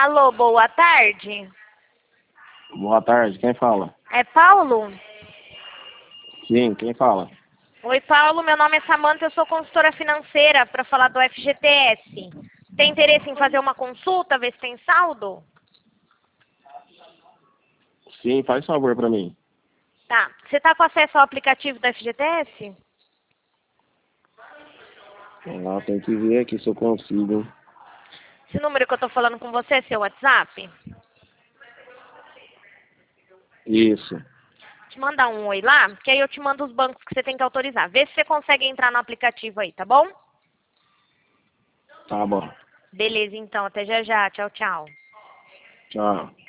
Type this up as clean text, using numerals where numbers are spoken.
Alô, boa tarde. Boa tarde, quem fala? É Paulo? Sim, quem fala? Oi, Paulo, meu nome é Samanta, eu sou consultora financeira para falar do FGTS. Tem interesse em fazer uma consulta, ver se tem saldo? Sim, faz favor pra mim. Tá. Você está com acesso ao aplicativo do FGTS? Ah, tem que ver aqui se eu consigo. Esse número que eu estou falando com você é seu WhatsApp? Isso, Te mandar um oi lá, que aí eu te mando os bancos que você tem que autorizar. Vê se você consegue entrar no aplicativo aí, tá bom? tá bom. Beleza, então. Até já já. Tchau, tchau. Tchau.